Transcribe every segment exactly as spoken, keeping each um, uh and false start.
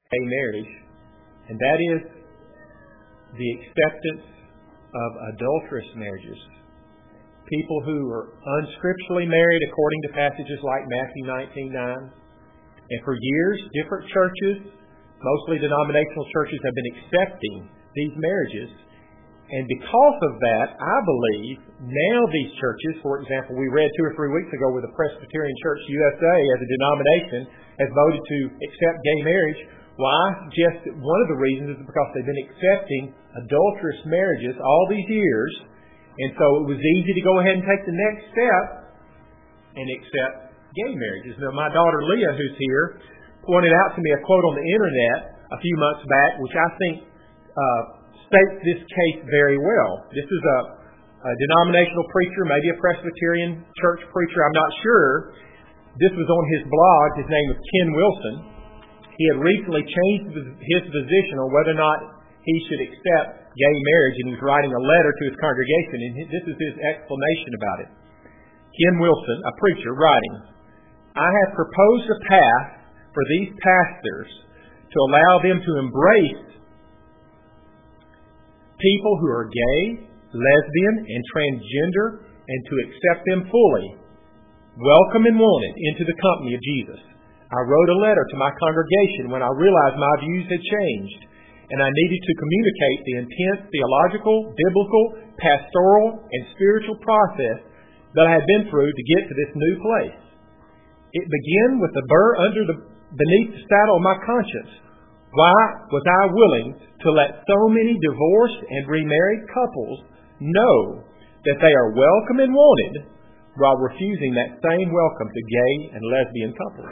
gay marriage, and that is the acceptance of adulterous marriages. People who are unscripturally married according to passages like Matthew nineteen nine. And for years, different churches, mostly denominational churches, have been accepting these marriages. And because of that, I believe now these churches, for example, we read two or three weeks ago where the Presbyterian Church U S A as a denomination has voted to accept gay marriage. Why? Just one of the reasons is because they've been accepting adulterous marriages all these years. And so it was easy to go ahead and take the next step and accept gay marriages. Now, my daughter Leah, who's here, pointed out to me a quote on the internet a few months back, which I think uh, states this case very well. This is a, a denominational preacher, maybe a Presbyterian church preacher, I'm not sure. This was on his blog. His name was Ken Wilson. He had recently changed his position on whether or not he should accept gay marriage, and he was writing a letter to his congregation, and this is his explanation about it. Ken Wilson, a preacher, writing, "I have proposed a path for these pastors to allow them to embrace people who are gay, lesbian, and transgender, and to accept them fully, welcome and wanted into the company of Jesus. I wrote a letter to my congregation when I realized my views had changed, and I needed to communicate the intense theological, biblical, pastoral, and spiritual process that I had been through to get to this new place. It began with the burr under the beneath the saddle of my conscience. Why was I willing to let so many divorced and remarried couples know that they are welcome and wanted while refusing that same welcome to gay and lesbian couples?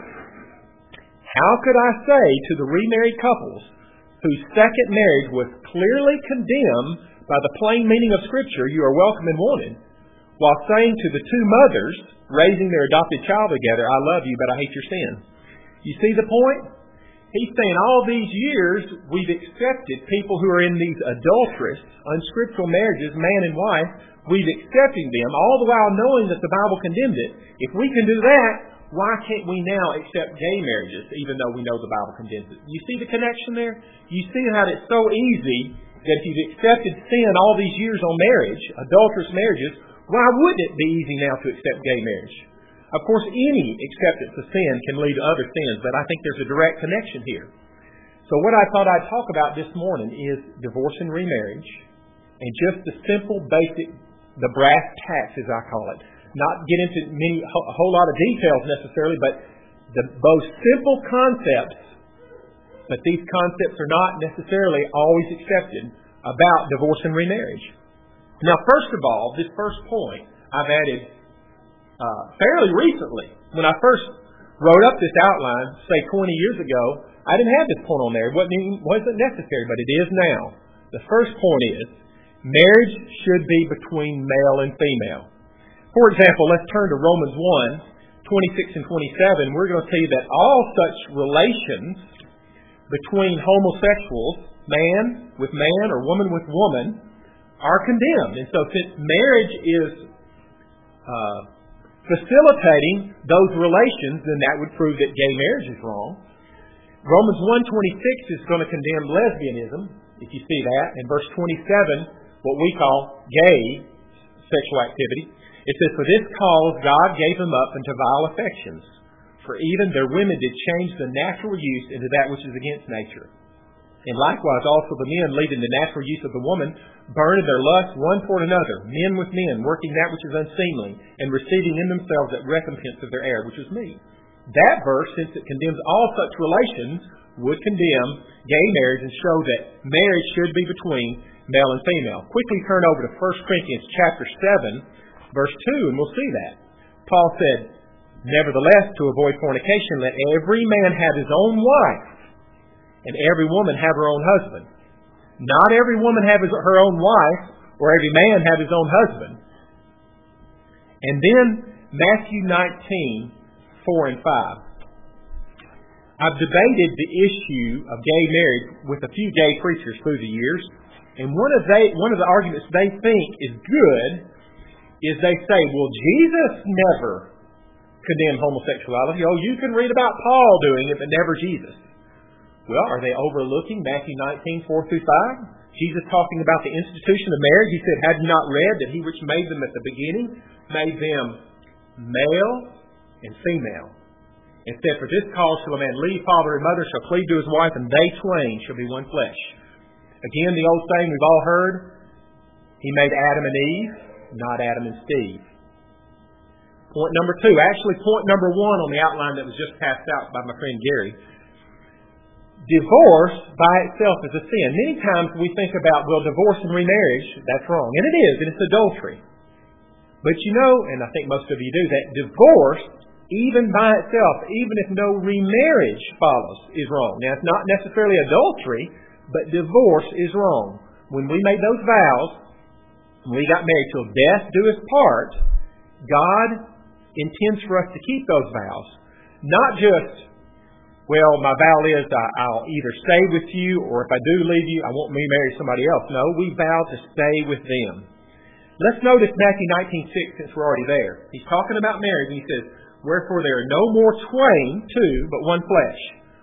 How could I say to the remarried couples whose second marriage was clearly condemned by the plain meaning of Scripture, you are welcome and wanted, while saying to the two mothers raising their adopted child together, I love you, but I hate your sin? You see the point? He's saying all these years we've accepted people who are in these adulterous, unscriptural marriages, man and wife. We've accepted them, all the while knowing that the Bible condemned it. If we can do that, why can't we now accept gay marriages, even though we know the Bible condemns it? You see the connection there? You see how it's so easy that if you've accepted sin all these years on marriage, adulterous marriages, why wouldn't it be easy now to accept gay marriage? Of course, any acceptance of sin can lead to other sins, but I think there's a direct connection here. So what I thought I'd talk about this morning is divorce and remarriage, and just the simple, basic, the brass tacks, as I call it. Not get into many, a whole lot of details necessarily, but the most simple concepts, but these concepts are not necessarily always accepted about divorce and remarriage. Now, first of all, this first point I've added uh, fairly recently. When I first wrote up this outline, say twenty years ago, I didn't have this point on there. It wasn't, even, wasn't necessary, but it is now. The first point is, marriage should be between male and female. For example, let's turn to Romans one, twenty-six and twenty-seven. We're going to see that all such relations between homosexuals, man with man or woman with woman, are condemned. And so since marriage is uh, facilitating those relations, then that would prove that gay marriage is wrong. Romans one twenty-six is going to condemn lesbianism, if you see that. In verse twenty-seven, what we call gay sexual activity. It says, for this cause God gave them up unto vile affections, for even their women did change the natural use into that which is against nature. And likewise also the men, leaving the natural use of the woman, burn in their lust one toward another, men with men, working that which is unseemly, and receiving in themselves that recompense of their error, which is meat. That verse, since it condemns all such relations, would condemn gay marriage and show that marriage should be between male and female. Quickly turn over to First Corinthians chapter seven, verse two, and we'll see that. Paul said, nevertheless, to avoid fornication, let every man have his own wife, and every woman have her own husband. Not every woman have his, her own wife, or every man have his own husband. And then Matthew nineteen, four and five. I've debated the issue of gay marriage with a few gay preachers through the years, and one of they one of the arguments they think is good is they say, well, Jesus never condemned homosexuality. Oh, you can read about Paul doing it, but never Jesus. Well, are they overlooking Matthew nineteen, four through five? Jesus talking about the institution of marriage. He said, "Have you not read that he which made them at the beginning made them male and female? And said, for this cause shall a man leave father and mother, shall cleave to his wife, and they twain shall be one flesh." Again, the old saying we've all heard, he made Adam and Eve, not Adam and Steve. Point number two, actually point number one on the outline that was just passed out by my friend Gary. Divorce by itself is a sin. Many times we think about, well, divorce and remarriage, that's wrong. And it is, and it's adultery. But you know, and I think most of you do, that divorce, even by itself, even if no remarriage follows, is wrong. Now, it's not necessarily adultery, but divorce is wrong. When we made those vows, when we got married till death do us part, God intends for us to keep those vows. Not just, well, my vow is I'll either stay with you, or if I do leave you, I won't remarry somebody else. No, we vow to stay with them. Let's notice Matthew nineteen six, since we're already there. He's talking about marriage, and he says, "Wherefore there are no more twain, two, but one flesh.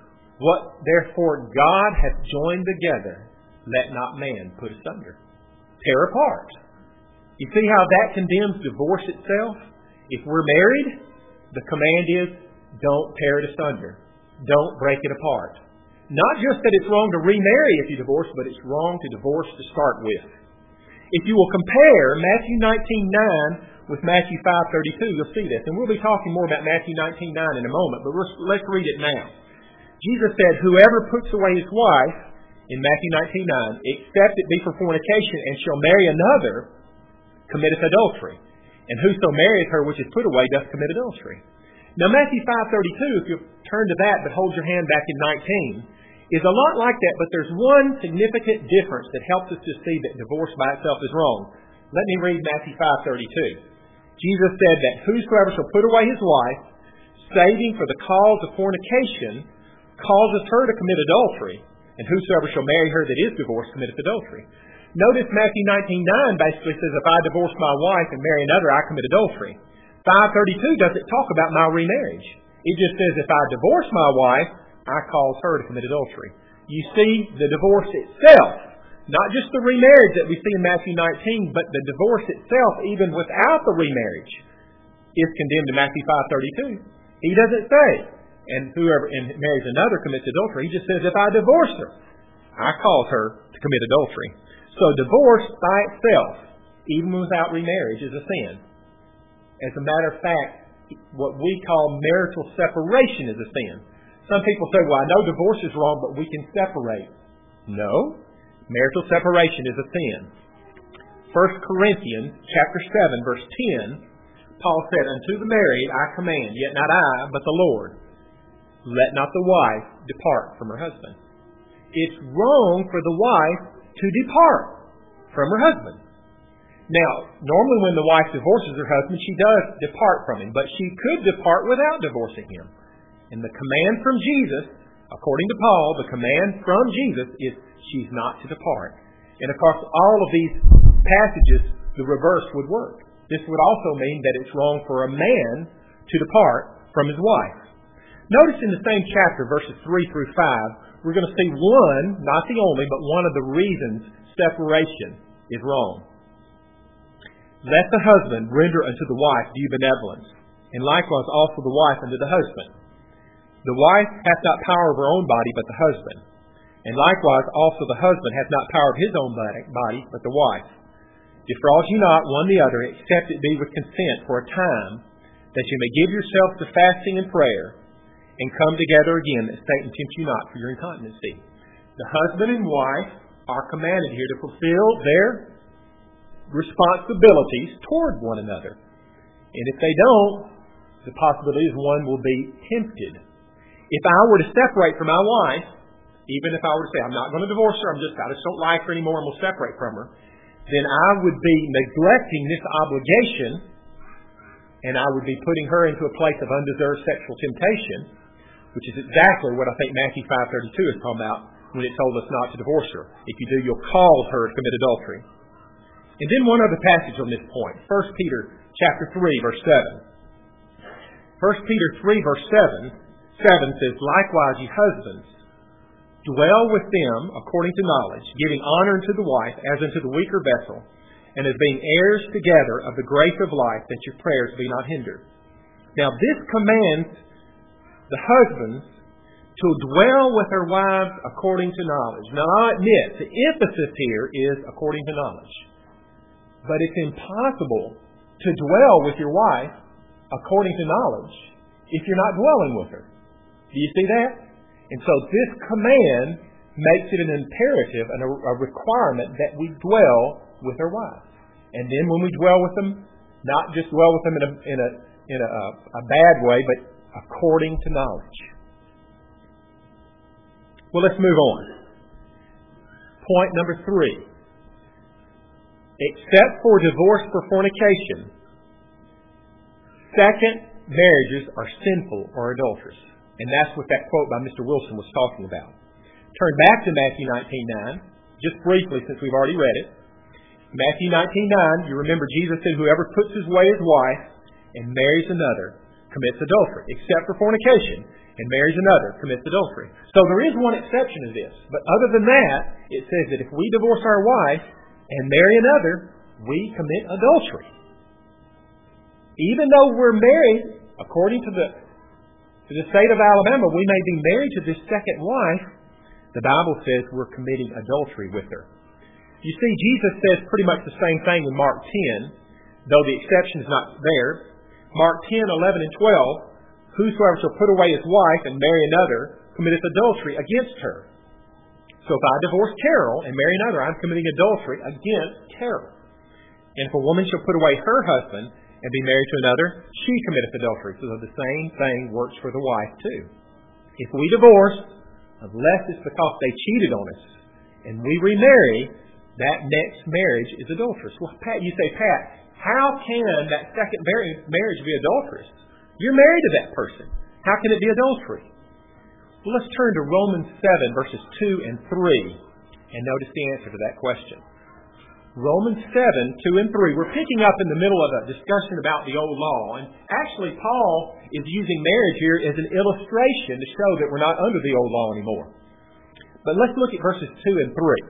What therefore God hath joined together, let not man put asunder." Tear apart. You see how that condemns divorce itself? If we're married, the command is, don't tear it asunder. Don't break it apart. Not just that it's wrong to remarry if you divorce, but it's wrong to divorce to start with. If you will compare Matthew nineteen nine with Matthew five thirty-two, you'll see this. And we'll be talking more about Matthew nineteen nine in a moment, but let's read it now. Jesus said, "Whoever puts away his wife," in Matthew nineteen nine, "except it be for fornication, and shall marry another, committeth adultery. And whoso marrieth her which is put away doth commit adultery." Now Matthew five thirty-two, if you turn to that, but hold your hand back in nineteen, is a lot like that, but there's one significant difference that helps us to see that divorce by itself is wrong. Let me read Matthew five thirty-two. Jesus said that whosoever shall put away his wife, saving for the cause of fornication, causes her to commit adultery, and whosoever shall marry her that is divorced committeth adultery. Notice Matthew nineteen nine basically says, if I divorce my wife and marry another, I commit adultery. five thirty-two doesn't talk about my remarriage. It just says, if I divorce my wife, I cause her to commit adultery. You see, the divorce itself, not just the remarriage that we see in Matthew nineteen, but the divorce itself, even without the remarriage, is condemned in Matthew five thirty-two. He doesn't say, and whoever and marries another commits adultery. He just says, if I divorce her, I cause her to commit adultery. So divorce by itself, even without remarriage, is a sin. As a matter of fact, what we call marital separation is a sin. Some people say, well, I know divorce is wrong, but we can separate. No. Marital separation is a sin. First Corinthians chapter seven, verse ten, Paul said, unto the married I command, yet not I, but the Lord. Let not the wife depart from her husband. It's wrong for the wife to depart from her husband. Now, normally when the wife divorces her husband, she does depart from him, but she could depart without divorcing him. And the command from Jesus, according to Paul, the command from Jesus is she's not to depart. And across all of these passages, the reverse would work. This would also mean that it's wrong for a man to depart from his wife. Notice in the same chapter, verses three through five, we're going to see one, not the only, but one of the reasons separation is wrong. Let the husband render unto the wife due benevolence, and likewise also the wife unto the husband. The wife hath not power of her own body, but the husband. And likewise also the husband hath not power of his own body, but the wife. Defraud ye not one the other, except it be with consent for a time, that you may give yourselves to fasting and prayer, and come together again, that Satan tempt you not for your incontinency. The husband and wife are commanded here to fulfill their responsibilities toward one another. And if they don't, the possibility is one will be tempted. If I were to separate from my wife, even if I were to say, I'm not going to divorce her, I'm just, I just don't like her anymore, and we'll separate from her, then I would be neglecting this obligation, and I would be putting her into a place of undeserved sexual temptation, which is exactly what I think Matthew five thirty-two is talking about when it told us not to divorce her. If you do, you'll cause her to commit adultery. And then one other passage on this point, First Peter chapter three, verse seven. First Peter three, verse seven, seven says, likewise, ye husbands, Dwell with them according to knowledge, giving honor unto the wife as unto the weaker vessel, and as being heirs together of the grace of life, that your prayers be not hindered. Now this commands the husbands to dwell with their wives according to knowledge. Now I admit, the emphasis here is according to knowledge. But it's impossible to dwell with your wife according to knowledge if you're not dwelling with her. Do you see that? And so this command makes it an imperative and a, a requirement that we dwell with our wives. And then when we dwell with them, not just dwell with them in a, in a, in a, a bad way, but according to knowledge. Well, let's move on. Point number three. Except for divorce for fornication, second marriages are sinful or adulterous. And that's what that quote by Mister Wilson was talking about. Turn back to Matthew nineteen nine, just briefly since we've already read it. Matthew nineteen nine, you remember Jesus said, whoever puts his way his wife and marries another commits adultery, except for fornication, and marries another commits adultery. So there is one exception to this. But other than that, it says that if we divorce our wife and marry another, we commit adultery. Even though we're married, according to the to the state of Alabama, we may be married to this second wife. The Bible says we're committing adultery with her. You see, Jesus says pretty much the same thing in Mark ten, though the exception is not there. Mark ten, eleven, and twelve, whosoever shall put away his wife and marry another committeth adultery against her. So if I divorce Carol and marry another, I'm committing adultery against Carol. And if a woman shall put away her husband and be married to another, she committeth adultery. So the same thing works for the wife too. If we divorce, unless it's because they cheated on us, and we remarry, that next marriage is adulterous. Well, Pat, you say, Pat, how can that second marriage be adulterous? You're married to that person. How can it be adultery? Well, let's turn to Romans seven, verses two and three, and notice the answer to that question. Romans seven, two and three. We're picking up in the middle of a discussion about the old law. And actually, Paul is using marriage here as an illustration to show that we're not under the old law anymore. But let's look at verses two and three.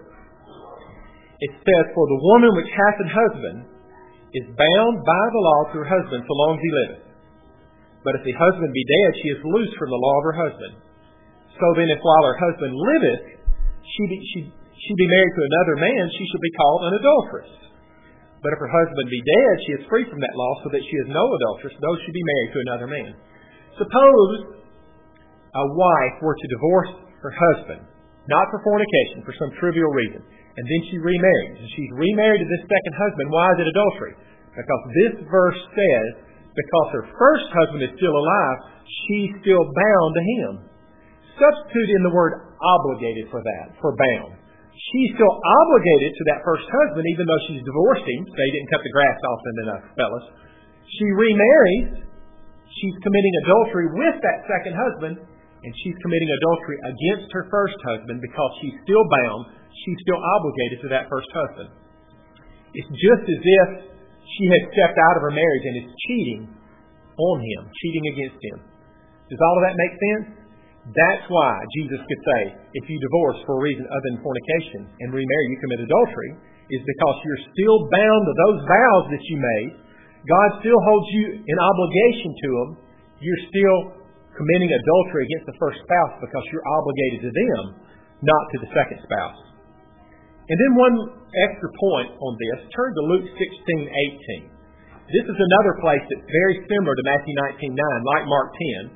It says, for the woman which hath an husband is bound by the law to her husband so long as he liveth. But if the husband be dead, she is loosed from the law of her husband. So then, if while her husband liveth, she be, she, she be married to another man, she shall be called an adulteress. But if her husband be dead, she is free from that law, so that she is no adulteress, though she be married to another man. Suppose a wife were to divorce her husband, not for fornication, for some trivial reason, and then she remarries. And she's remarried to this second husband. Why is it adultery? Because this verse says, because her first husband is still alive, she's still bound to him. Substitute in the word obligated for that, for bound. She's still obligated to that first husband, even though she's divorced him. They didn't cut the grass often enough, fellas. She remarries. She's committing adultery with that second husband, and she's committing adultery against her first husband because she's still bound. She's still obligated to that first husband. It's just as if she had stepped out of her marriage and is cheating on him, cheating against him. Does all of that make sense? That's why Jesus could say, if you divorce for a reason other than fornication and remarry, you commit adultery, is because you're still bound to those vows that you made. God still holds you in obligation to them. You're still committing adultery against the first spouse because you're obligated to them, not to the second spouse. And then one extra point on this, turn to Luke sixteen eighteen. This is another place that's very similar to Matthew nineteen nine, like Mark ten.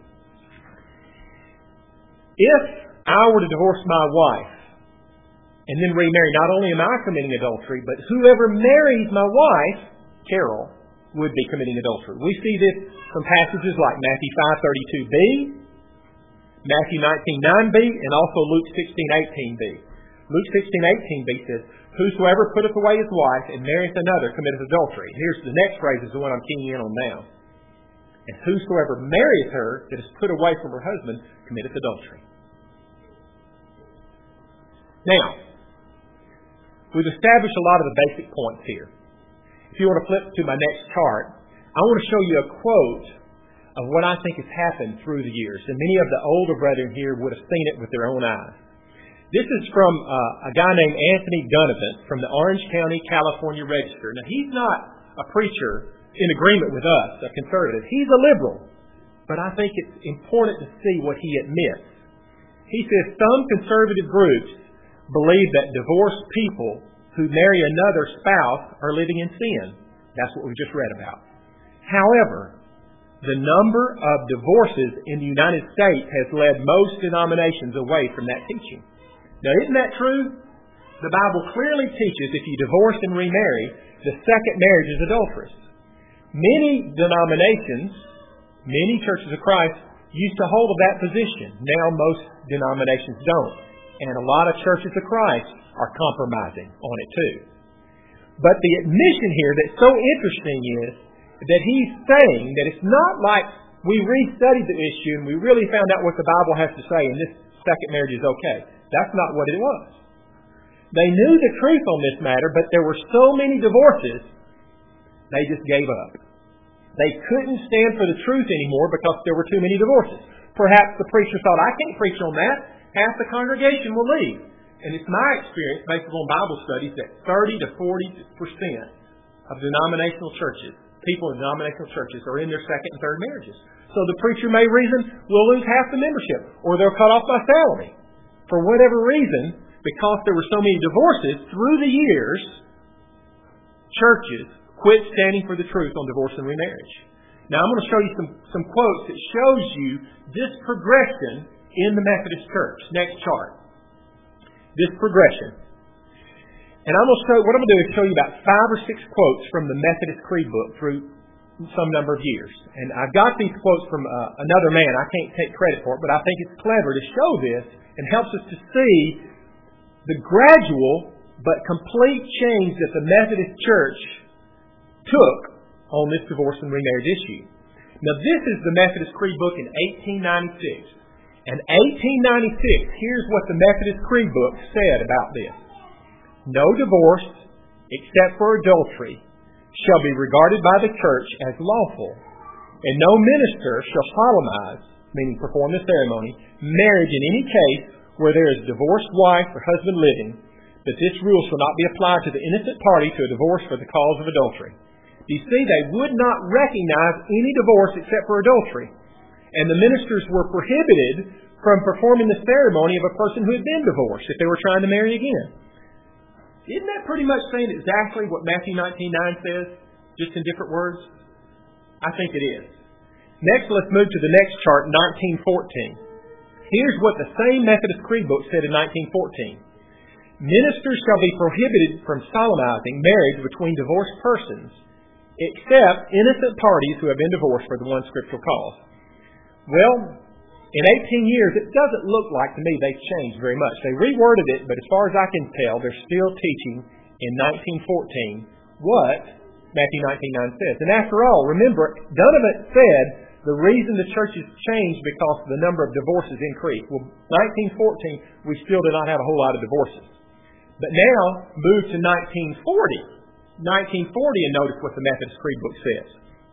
If I were to divorce my wife and then remarry, not only am I committing adultery, but whoever marries my wife, Carol, would be committing adultery. We see this from passages like Matthew five thirty-two b, Matthew nineteen nine b, and also Luke sixteen eighteen b. Luke sixteen eighteen b says, whosoever putteth away his wife and marrieth another committeth adultery. Here's the next phrase, is the one I'm keying in on now. And whosoever marrieth her that is put away from her husband committeth adultery. Now, we've established a lot of the basic points here. If you want to flip to my next chart, I want to show you a quote of what I think has happened through the years. And many of the older brethren here would have seen it with their own eyes. This is from uh, a guy named Anthony Donovan from the Orange County, California Register. Now, he's not a preacher in agreement with us, a conservative. He's a liberal. But I think it's important to see what he admits. He says some conservative groups believe that divorced people who marry another spouse are living in sin. That's what we just read about. However, the number of divorces in the United States has led most denominations away from that teaching. Now, isn't that true? The Bible clearly teaches if you divorce and remarry, the second marriage is adulterous. Many denominations, many churches of Christ, used to hold of that position. Now most denominations don't. And a lot of churches of Christ are compromising on it too. But the admission here that's so interesting is that he's saying that it's not like we restudied the issue and we really found out what the Bible has to say and this second marriage is okay. That's not what it was. They knew the truth on this matter, but there were so many divorces, they just gave up. They couldn't stand for the truth anymore because there were too many divorces. Perhaps the preacher thought, I can't preach on that. Half the congregation will leave. And it's my experience, based on Bible studies, that thirty to forty percent of denominational churches, people in denominational churches, are in their second and third marriages. So the preacher may reason, we'll lose half the membership, or they'll cut off my salary. For whatever reason, because there were so many divorces through the years, churches quit standing for the truth on divorce and remarriage. Now I'm going to show you some, some quotes that shows you this progression in the Methodist Church. Next chart. This progression. And I'm going to show, what I'm going to do is show you about five or six quotes from the Methodist Creed book through some number of years. And I've got these quotes from uh, another man. I can't take credit for it, but I think it's clever to show this and helps us to see the gradual but complete change that the Methodist Church took on this divorce and remarriage issue. Now, this is the Methodist Creed book in eighteen ninety-six. In eighteen ninety-six, here's what the Methodist Creed book said about this. No divorce, except for adultery, shall be regarded by the church as lawful, and no minister shall solemnize, meaning perform the ceremony, marriage in any case where there is a divorced wife or husband living, but this rule shall not be applied to the innocent party to a divorce for the cause of adultery. You see, they would not recognize any divorce except for adultery. And the ministers were prohibited from performing the ceremony of a person who had been divorced if they were trying to marry again. Isn't that pretty much saying exactly what Matthew nineteen nine says, just in different words? I think it is. Next, let's move to the next chart, nineteen fourteen. Here's what the same Methodist Creed book said in nineteen fourteen. Ministers shall be prohibited from solemnizing marriage between divorced persons, except innocent parties who have been divorced for the one scriptural cause. Well, in eighteen years, it doesn't look like to me they've changed very much. They reworded it, but as far as I can tell, they're still teaching in nineteen fourteen what Matthew nineteen nine says. And after all, remember, Donovan said the reason the church has changed because the number of divorces increased. Well, nineteen fourteen, we still did not have a whole lot of divorces. But now, move to nineteen forty. nineteen forty, and notice what the Methodist Creed book says.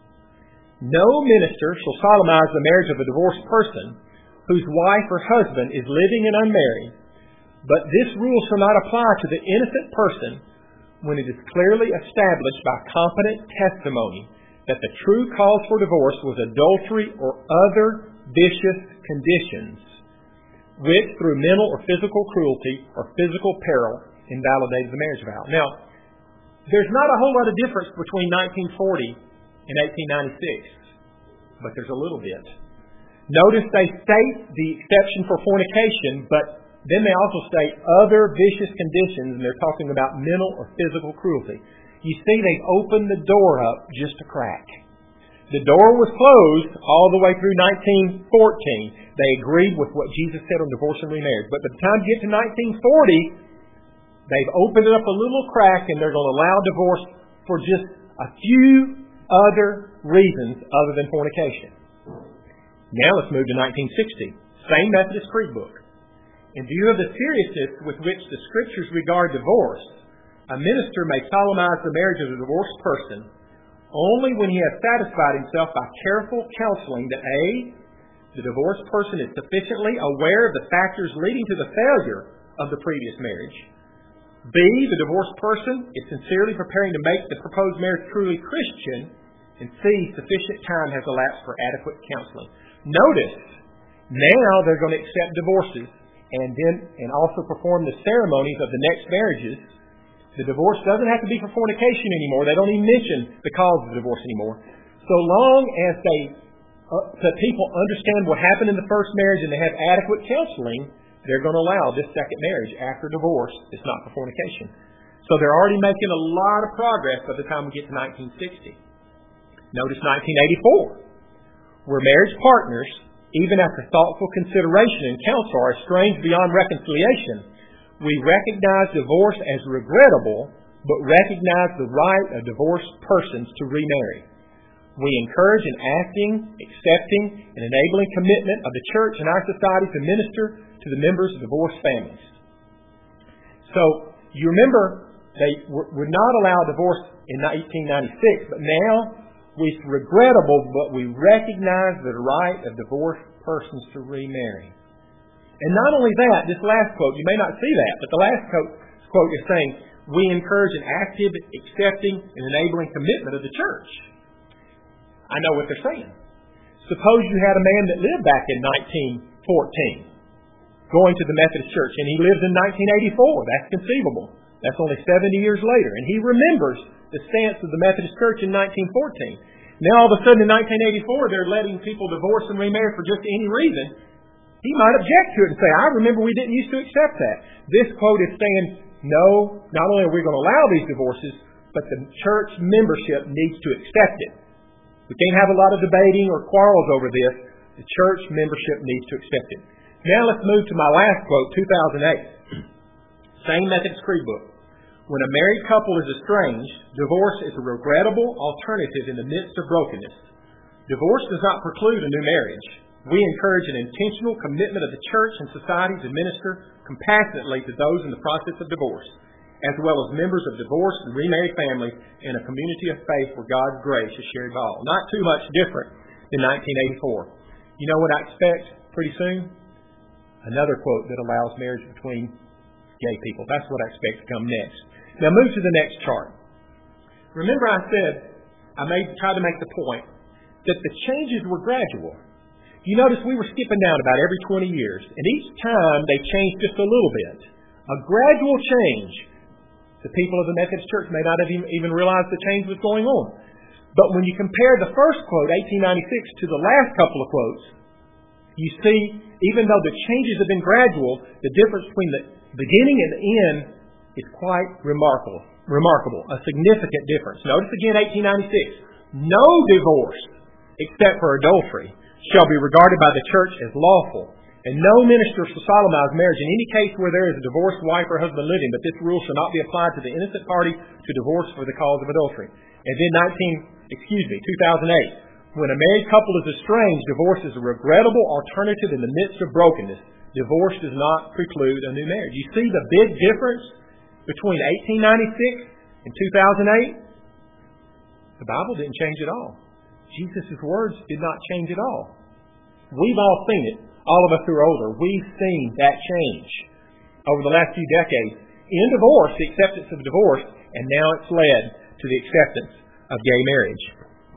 No minister shall solemnize the marriage of a divorced person whose wife or husband is living and unmarried, but this rule shall not apply to the innocent person when it is clearly established by competent testimony that the true cause for divorce was adultery or other vicious conditions, which through mental or physical cruelty or physical peril invalidated the marriage vow. Now, there's not a whole lot of difference between nineteen forty and eighteen ninety-six, but there's a little bit. Notice they state the exception for fornication, but then they also state other vicious conditions, and they're talking about mental or physical cruelty. You see, they've opened the door up just a crack. The door was closed all the way through nineteen fourteen. They agreed with what Jesus said on divorce and remarriage. But by the time you get to nineteen forty, they've opened it up a little crack, and they're going to allow divorce for just a few other reasons other than fornication. Now let's move to nineteen sixty. Same Methodist Creed book. In view of the seriousness with which the Scriptures regard divorce, a minister may solemnize the marriage of a divorced person only when he has satisfied himself by careful counseling that A, the divorced person is sufficiently aware of the factors leading to the failure of the previous marriage. B, the divorced person is sincerely preparing to make the proposed marriage truly Christian. And C, sufficient time has elapsed for adequate counseling. Notice, now they're going to accept divorces and then and also perform the ceremonies of the next marriages. The divorce doesn't have to be for fornication anymore. They don't even mention the cause of the divorce anymore. So long as they, uh, the people understand what happened in the first marriage and they have adequate counseling, they're going to allow this second marriage after divorce. It's not for fornication. So they're already making a lot of progress by the time we get to nineteen sixty. Notice nineteen eighty-four, where marriage partners, even after thoughtful consideration and counsel, are estranged beyond reconciliation. We recognize divorce as regrettable, but recognize the right of divorced persons to remarry. We encourage an acting, accepting, and enabling commitment of the church and our society to minister to the members of divorced families. So, you remember, they would not allow divorce in eighteen ninety-six, but now it's regrettable, but we recognize the right of divorced persons to remarry. And not only that, this last quote, you may not see that, but the last quote, quote is saying, we encourage an active, accepting, and enabling commitment of the church. I know what they're saying. Suppose you had a man that lived back in nineteen fourteen, going to the Methodist Church, and he lives in nineteen eighty-four. That's conceivable. That's only seventy years later. And he remembers the stance of the Methodist Church in nineteen fourteen. Now all of a sudden in nineteen eighty-four, they're letting people divorce and remarry for just any reason. He might object to it and say, I remember we didn't used to accept that. This quote is saying, no, not only are we going to allow these divorces, but the church membership needs to accept it. We can't have a lot of debating or quarrels over this. The church membership needs to accept it. Now let's move to my last quote, two thousand eight. Same Methodist Creed book. When a married couple is estranged, divorce is a regrettable alternative in the midst of brokenness. Divorce does not preclude a new marriage. We encourage an intentional commitment of the church and society to minister compassionately to those in the process of divorce, as well as members of divorced and remarried families in a community of faith where God's grace is shared by all. Not too much different than nineteen eighty-four. You know what I expect pretty soon? Another quote that allows marriage between gay people. That's what I expect to come next. Now move to the next chart. Remember I said, I made, tried to make the point that the changes were gradual. You notice we were skipping down about every twenty years, and each time they changed just a little bit. A gradual change. The people of the Methodist Church may not have even, even realized the change was going on. But when you compare the first quote, eighteen ninety-six, to the last couple of quotes, you see, even though the changes have been gradual, the difference between the beginning and the end is quite remarkable. Remarkable, a significant difference. Notice again eighteen ninety-six. No divorce, except for adultery, shall be regarded by the church as lawful, and no minister shall solemnize marriage in any case where there is a divorced wife or husband living, but this rule shall not be applied to the innocent party to divorce for the cause of adultery. And then nineteen, excuse me, two thousand eight. When a married couple is estranged, divorce is a regrettable alternative in the midst of brokenness. Divorce does not preclude a new marriage. You see the big difference between eighteen ninety-six and two thousand eight? The Bible didn't change at all. Jesus' words did not change at all. We've all seen it. All of us who are older, we've seen that change over the last few decades in divorce, the acceptance of divorce, and now it's led to the acceptance of gay marriage.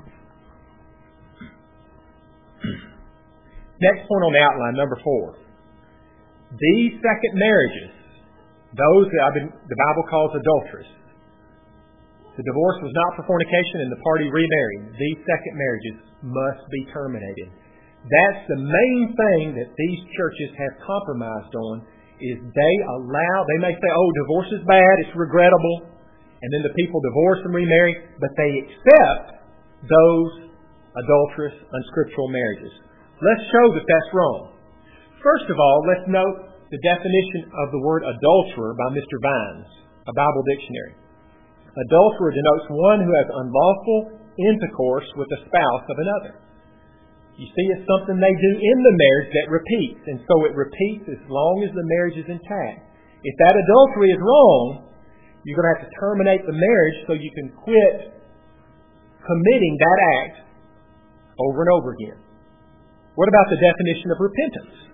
Next point on the outline, number four. These second marriages, those that I've been, the Bible calls adulterous. The divorce was not for fornication and the party remarried. These second marriages must be terminated. That's the main thing that these churches have compromised on, is they allow, they may say, oh, divorce is bad, it's regrettable, and then the people divorce and remarry, but they accept those adulterous, unscriptural marriages. Let's show that that's wrong. First of all, let's note the definition of the word adulterer by Mister Vines, a Bible dictionary. Adulterer denotes one who has unlawful intercourse with the spouse of another. You see, it's something they do in the marriage that repeats, and so it repeats as long as the marriage is intact. If that adultery is wrong, you're going to have to terminate the marriage so you can quit committing that act over and over again. What about the definition of repentance?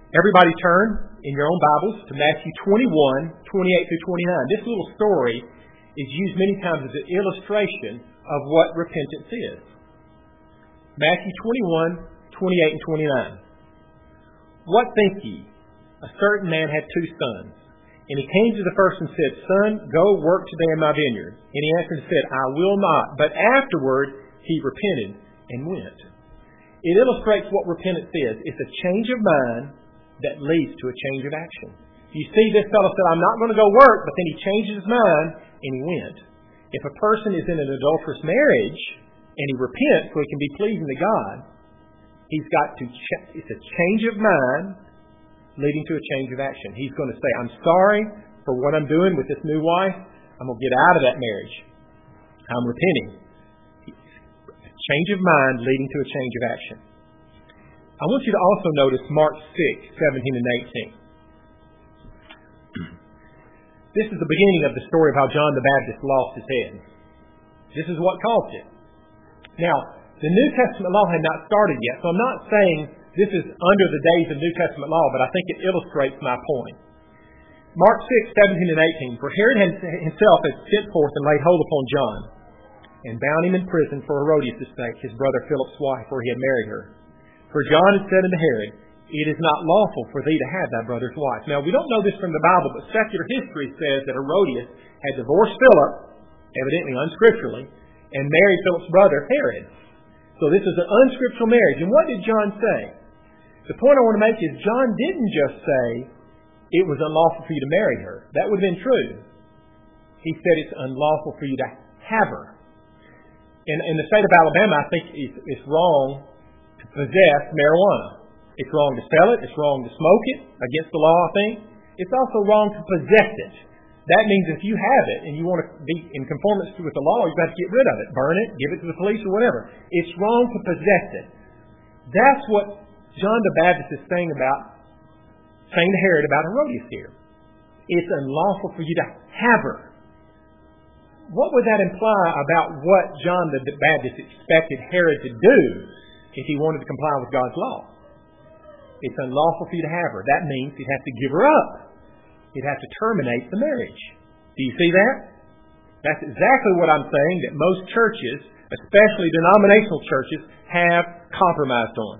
Everybody turn in your own Bibles to Matthew twenty-one, twenty-eight through twenty-nine. This little story is used many times as an illustration of what repentance is. Matthew twenty-one, twenty-eight and twenty-nine. What think ye? A certain man had two sons. And he came to the first and said, Son, go work today in my vineyard. And he answered and said, I will not. But afterward he repented and went. It illustrates what repentance is. It's a change of mind that leads to a change of action. You see, this fellow said, I'm not going to go work, but then he changed his mind and he went. If a person is in an adulterous marriage and he repents so he can be pleasing to God, he's got to, ch- it's a change of mind leading to a change of action. He's going to say, I'm sorry for what I'm doing with this new wife. I'm going to get out of that marriage. I'm repenting. Change of mind leading to a change of action. I want you to also notice Mark six, seventeen and eighteen. This is the beginning of the story of how John the Baptist lost his head. This is what caused it. Now, the New Testament law had not started yet, so I'm not saying this is under the days of New Testament law, but I think it illustrates my point. Mark six, seventeen and eighteen. For Herod himself had sent forth and laid hold upon John, and bound him in prison for Herodias' sake, his brother Philip's wife, for he had married her. For John had said unto Herod, It is not lawful for thee to have thy brother's wife. Now, we don't know this from the Bible, but secular history says that Herodias had divorced Philip, evidently unscripturally, and married Philip's brother, Herod. So this is an unscriptural marriage. And what did John say? The point I want to make is John didn't just say it was unlawful for you to marry her. That would have been true. He said it's unlawful for you to have her. In, in the state of Alabama, I think it's, it's wrong to possess marijuana. It's wrong to sell it. It's wrong to smoke it, against the law, I think. It's also wrong to possess it. That means if you have it and you want to be in conformance with the law, you've got to get rid of it. Burn it, give it to the police or whatever. It's wrong to possess it. That's what John the Baptist is saying about, saying to Herod about Herodias here. It's unlawful for you to have her. What would that imply about what John the Baptist expected Herod to do if he wanted to comply with God's law? It's unlawful for you to have her. That means he'd have to give her up. He'd have to terminate the marriage. Do you see that? That's exactly what I'm saying that most churches, especially denominational churches, have compromised on.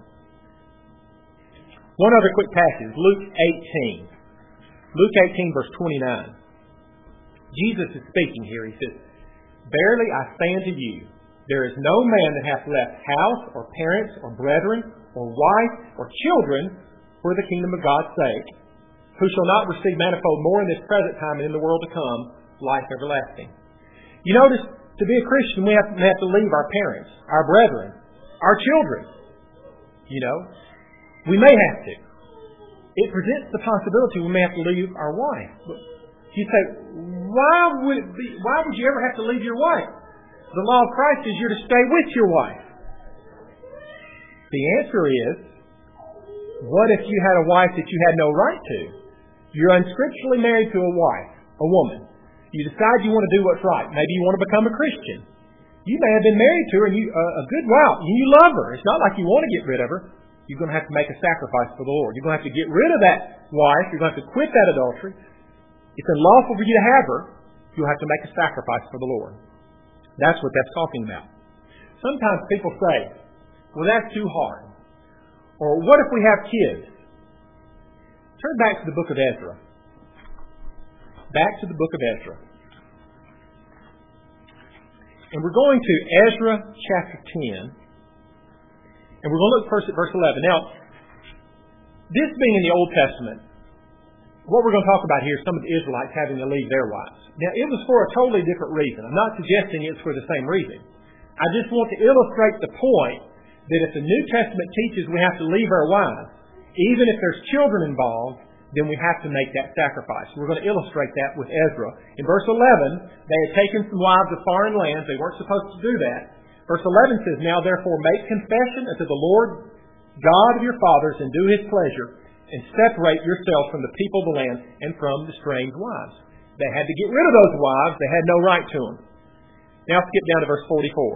One other quick passage, Luke eighteen. Luke eighteen, verse twenty-nine. Jesus is speaking here. He says, Verily I say unto you, there is no man that hath left house, or parents, or brethren, or wife, or children, for the kingdom of God's sake, who shall not receive manifold more in this present time and in the world to come, life everlasting. You notice, to be a Christian, we have, we have to leave our parents, our brethren, our children. You know, we may have to. It presents the possibility we may have to leave our wife. But you say, why would it be, why would you ever have to leave your wife? The law of Christ is you're to stay with your wife. The answer is, what if you had a wife that you had no right to? You're unscripturally married to a wife, a woman. You decide you want to do what's right. Maybe you want to become a Christian. You may have been married to her and you, uh, a good while, and you love her. It's not like you want to get rid of her. You're going to have to make a sacrifice for the Lord. You're going to have to get rid of that wife. You're going to have to quit that adultery. It's unlawful for you to have her. You'll have to make a sacrifice for the Lord. That's what that's talking about. Sometimes people say, well, that's too hard. Or what if we have kids? Turn back to the book of Ezra. Back to the book of Ezra. And we're going to Ezra chapter ten. And we're going to look first at verse eleven. Now, this being in the Old Testament, what we're going to talk about here is some of the Israelites having to leave their wives. Now, it was for a totally different reason. I'm not suggesting it's for the same reason. I just want to illustrate the point that if the New Testament teaches we have to leave our wives, even if there's children involved, then we have to make that sacrifice. We're going to illustrate that with Ezra. In verse eleven, they had taken some wives of foreign lands. They weren't supposed to do that. Verse eleven says, Now therefore make confession unto the Lord God of your fathers, and do his pleasure, and separate yourselves from the people of the land and from the strange wives. They had to get rid of those wives. They had no right to them. Now skip down to verse forty-four.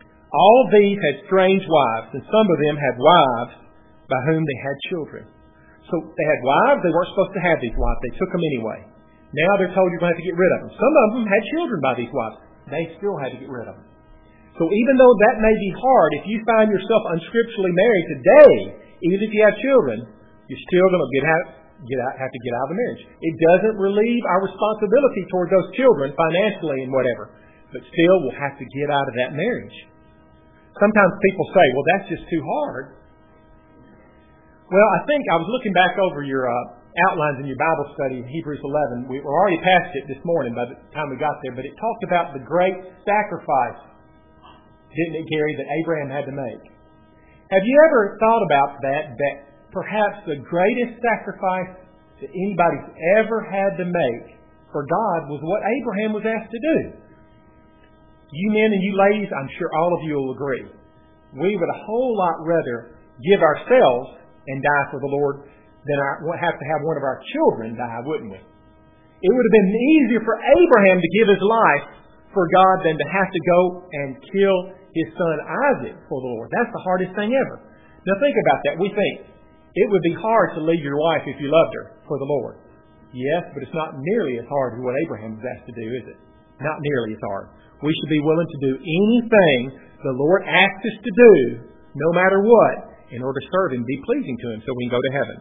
All these had strange wives, and some of them had wives by whom they had children. So they had wives. They weren't supposed to have these wives. They took them anyway. Now they're told you're going to have to get rid of them. Some of them had children by these wives. They still had to get rid of them. So even though that may be hard, if you find yourself unscripturally married today, even if you have children, you're still going to get out, get out, have to get out of the marriage. It doesn't relieve our responsibility toward those children financially and whatever. But still, we'll have to get out of that marriage. Sometimes people say, well, that's just too hard. Well, I think I was looking back over your uh, outlines in your Bible study in Hebrews eleven. We were already past it this morning by the time we got there, but it talked about the great sacrifice, didn't it, Gary, that Abraham had to make. Have you ever thought about that, that perhaps the greatest sacrifice that anybody's ever had to make for God was what Abraham was asked to do? You men and you ladies, I'm sure all of you will agree. We would a whole lot rather give ourselves and die for the Lord than our, have to have one of our children die, wouldn't we? It would have been easier for Abraham to give his life for God than to have to go and kill his son Isaac for the Lord. That's the hardest thing ever. Now think about that. We think it would be hard to leave your wife if you loved her for the Lord. Yes, but it's not nearly as hard as what Abraham was asked to do, is it? Not nearly as hard. We should be willing to do anything the Lord asks us to do, no matter what, in order to serve Him, be pleasing to Him, so we can go to heaven.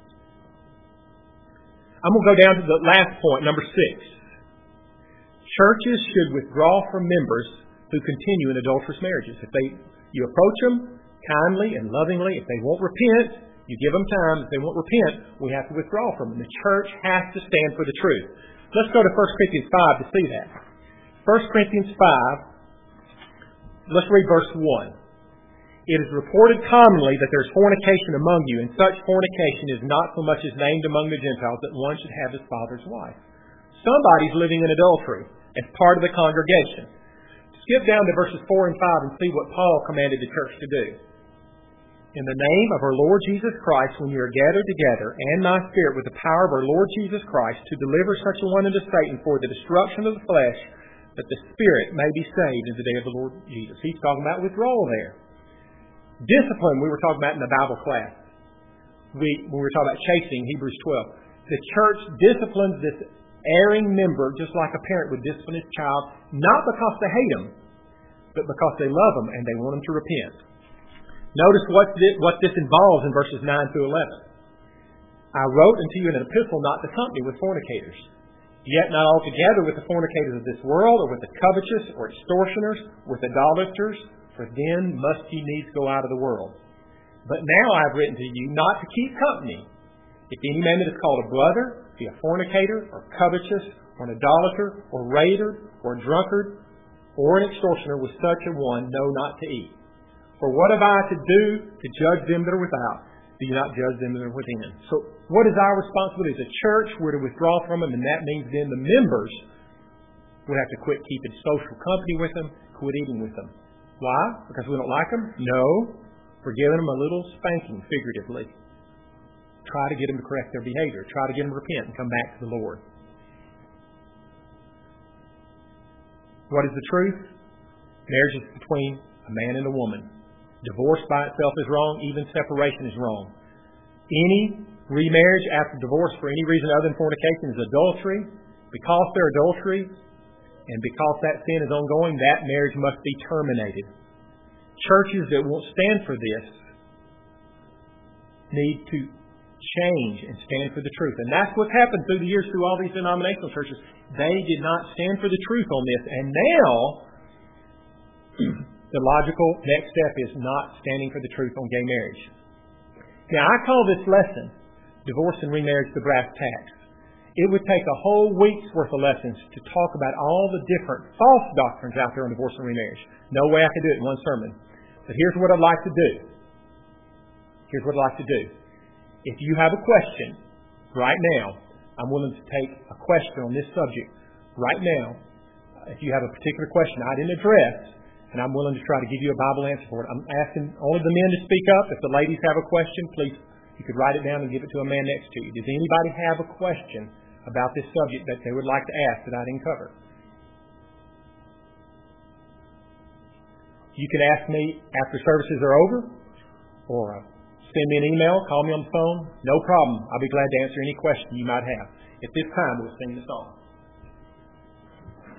I'm going to go down to the last point, number six. Churches should withdraw from members who continue in adulterous marriages. If they, you approach them kindly and lovingly, if they won't repent, you give them time. If they won't repent, we have to withdraw from them. The church has to stand for the truth. Let's go to First Corinthians five to see that. First Corinthians five, let's read verse one. It is reported commonly that there is fornication among you, and such fornication is not so much as named among the Gentiles that one should have his father's wife. Somebody's living in adultery as part of the congregation. Skip down to verses four and five and see what Paul commanded the church to do. In the name of our Lord Jesus Christ, when you are gathered together, and my spirit with the power of our Lord Jesus Christ, to deliver such a one unto Satan for the destruction of the flesh, that the spirit may be saved in the day of the Lord Jesus. He's talking about withdrawal there. Discipline, we were talking about in the Bible class. We, when we were talking about chastening, Hebrews twelve. The church disciplines this erring member just like a parent would discipline his child, not because they hate him, but because they love him and they want him to repent. Notice what this, what this involves in verses nine through eleven. I wrote unto you in an epistle not to company with fornicators, yet not altogether with the fornicators of this world, or with the covetous, or extortioners, with idolaters, for then must ye needs go out of the world. But now I have written to you not to keep company. If any man that is called a brother be a fornicator, or covetous, or an idolater, or raider, or a drunkard, or an extortioner, with such a one know not to eat. For what have I to do to judge them that are without? Do you not judge them that are within? So what is our responsibility? As a church, we're to withdraw from them, and that means then the members would have to quit keeping social company with them, quit eating with them. Why? Because we don't like them? No. We're giving them a little spanking, figuratively. Try to get them to correct their behavior. Try to get them to repent and come back to the Lord. What is the truth? Marriage is between a man and a woman. Divorce by itself is wrong. Even separation is wrong. Any remarriage after divorce for any reason other than fornication is adultery. Because they're adultery, and because that sin is ongoing, that marriage must be terminated. Churches that won't stand for this need to change and stand for the truth. And that's what's happened through the years through all these denominational churches. They did not stand for the truth on this. And now, the logical next step is not standing for the truth on gay marriage. Now, I call this lesson, Divorce and Remarriage, the Brass Tacks. It would take a whole week's worth of lessons to talk about all the different false doctrines out there on divorce and remarriage. No way I could do it in one sermon. But here's what I'd like to do. Here's what I'd like to do. If you have a question right now, I'm willing to take a question on this subject right now. If you have a particular question I didn't address, and I'm willing to try to give you a Bible answer for it. I'm asking only the men to speak up. If the ladies have a question, please, you could write it down and give it to a man next to you. Does anybody have a question about this subject that they would like to ask that I didn't cover? You can ask me after services are over, or uh, send me an email, call me on the phone. No problem. I'll be glad to answer any question you might have. At this time, we'll sing the song.